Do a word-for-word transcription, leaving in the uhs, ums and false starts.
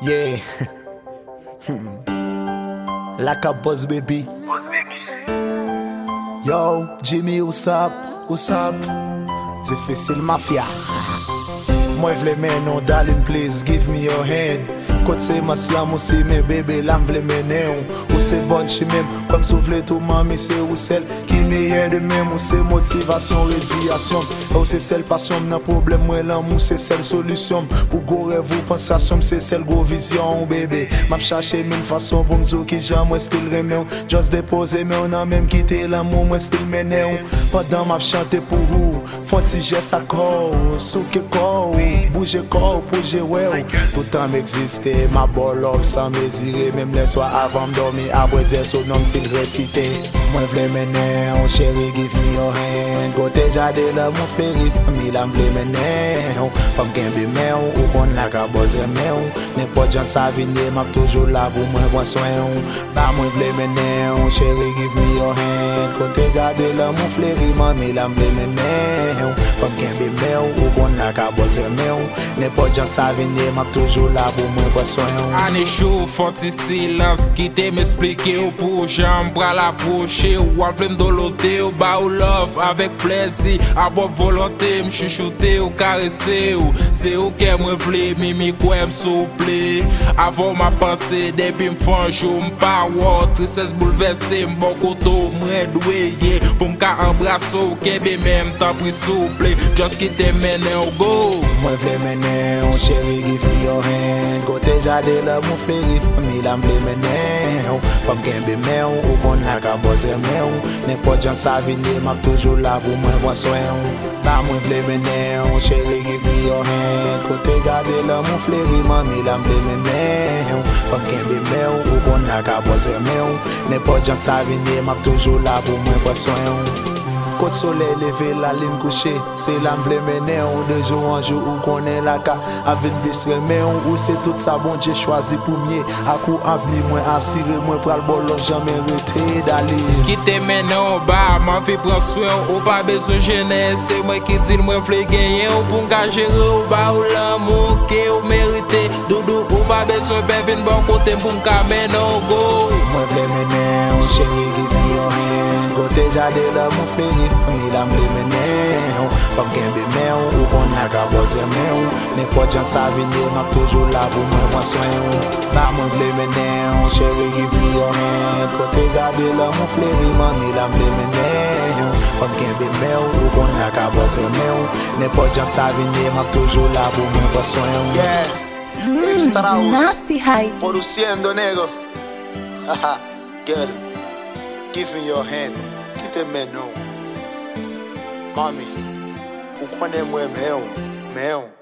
Yeah. Like a buzz baby. Yo, Jimmy, what's up? What's up? Difficile mafia. Moi vle men nou, darling, please give me your hand. Kote se maslam ou se men bebe, lam vle menen ou. Ou se bon chi men, kom sou vle tou mami, se ou sel ki meye de men. Ou se motivasyon, reziyasyon. Ou se sel pasyon, nan problem mwen lan mou, se sel solusyon. Pou go rev ou pensasyon, se sel go vizyon ou bebe. Map chache min fason pou mzou ki jan mwen stil remen ou. Just depose men ou nan menm kite lan mou, mwen stil menen ou. Padan map chante pou ou, fonti jes akor, souke kor, bouge kor, pouje we ou. Toutan m'existe, ma bol love sans mésire. Même les soirs avant m'dormi, après dire son nom s'il récité. Moi vle menen, oh chérie, give me your hand. Kote jade la mon fleri, mi la m'vle menen. Fam genbe men ou kon la ka boze men ou. N'importe jan sa vini, map toujours là pour moi prendre soin ou. Ba moi vle menen, oh chérie, give me your hand. Kote jade la mon fleri, mi la m'vle menen. Fam genbe men ou kon la ka boze men ou. N'importe jan sa vini, map toujours là pour moi prendre soin ou. Ane chou, fonti silans, kite m'explike ou pou jan bral approche ou. Wap vle m'dolote ou, ba ou love avec plezi. Abop volonté, m'chouchoute ou karese ou. Se ou ke mwen vle, mimi kwe m'souple. Avon ma pense, depi m'fanjou m'pa wot. Tristesse bouleverse, m'bon koto mwen dweye. Pou m'ka embraso, kebe men m'tan pri souple. Just kite menen ou go. Mwen vle menen, oh chérie, give me your hand. Kote jade la mon fleri, mi la m'vle menen. Fam genbe men ou kon la ka boze men ou. N'importe jan sa vini, map toujours là pour moi prendre soin ou. Ba mwen vle menen, oh chérie, give me your hand. Kote jade la mon fleri, mi la m'vle menen. Fam genbe men ou kon la ka boze men ou. N'importe jan sa vini, map toujours là pour moi prendre soin ou. Kote soleil levé, la ligne couchée, c'est la m'vle menen ou. De jour en jour ou konen la ka avin bis remen ou. Ou c'est tout ça bon Dieu choisi pour mieux. A kou avni mwen asire mwen pral bolon jamais rete d'aller. Kite menen ou ba, man fi pran soin ou. Pa besoin jeunesse, c'est moi qui dis mwen vle genyen ou. Pou m'ka jere ou ba ou l'amour ke ou merite. Doudou ou pa besoin bevin bon kote pou m'ka menen ou go. Mwen vle menen ou chérie, give me your hand. Kote jade la mon fleri, mi la m'vle menen. Fam genbe men ou kon la ka boze men ou. N'importe jan sa vini, map toujours là pour moi prendre soin ou. Ba mwen vle menen, chérie, give me your hand. Kote jade la mon fleri, mi la m'vle menen. Fam genbe men ou kon la ka boze men ou. N'importe jan sa vini, map toujours là pour moi prendre soin ou. Yeah, extra Nasty Height. Produciendo nego. Haha, girl, give me your hand. Kite men nou. Mami, ou konen mwen men ou, men ou.